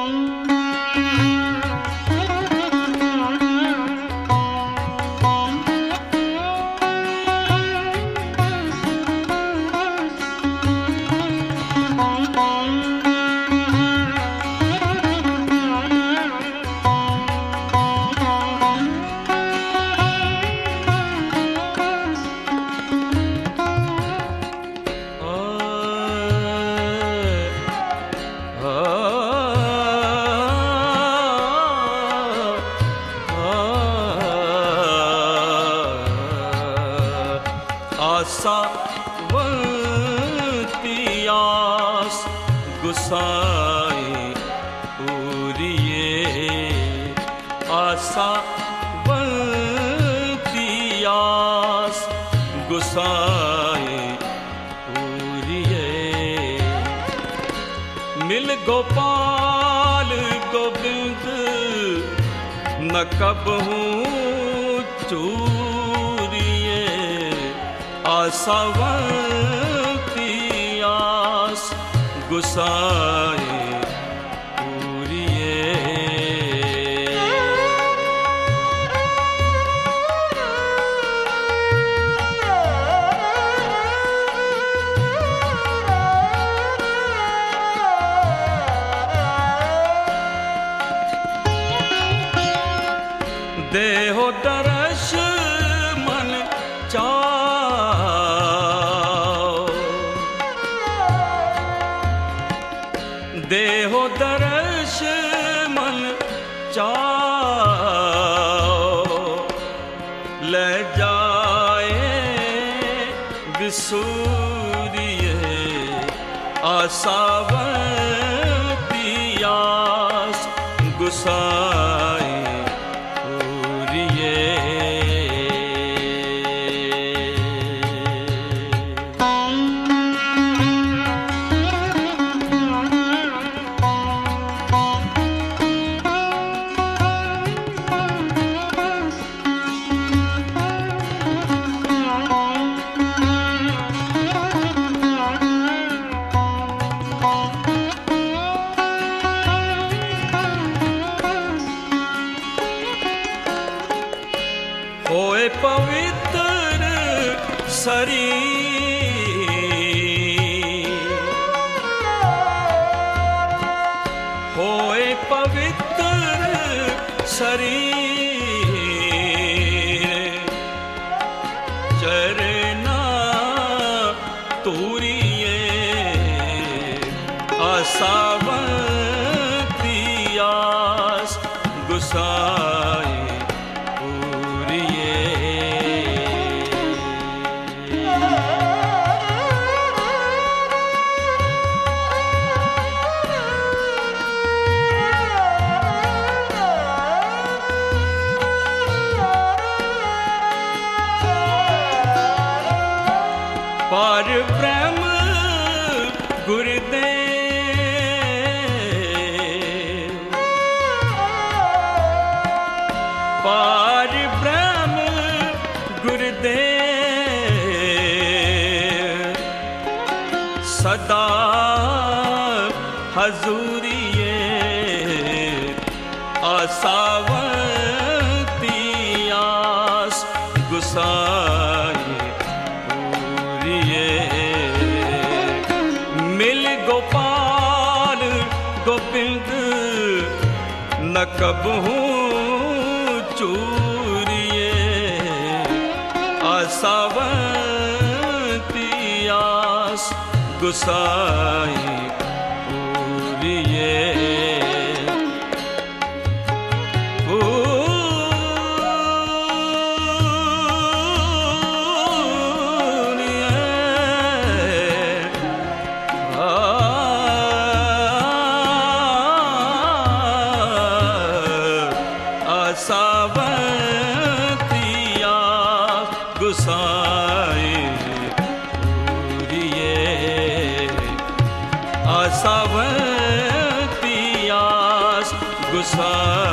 आसावंती आस गुसाई पूरिये, आसावंती आस गुसाई पूरिये। मिल गोपाल गोविंद न कबहूँ चूरिये, आसावंती आस गुसाई पूरिये। देहो दर्श मन चाओ, देहो दर्श मन चाओ, ले जाए विसूरिये, आसावंती आस गुसाई पूरिये। होए पवित्र शरीर, होए पवित्र शरीर, चरना तूरिये, आसावंती आस गुसाई पूरिये। पार ब्रह्म गुरुदेव, पार ब्रह्म गुरुदेव, सदा हजूरिये, आसावंती आस गुसाई पूरिये। मिल गोपाल गोविंद न कबहूँ चूरिये, आसावंती आस गुसाई पूरिये। आसावंती आस गुसाई पूरिये, आसावंती आस गुसाई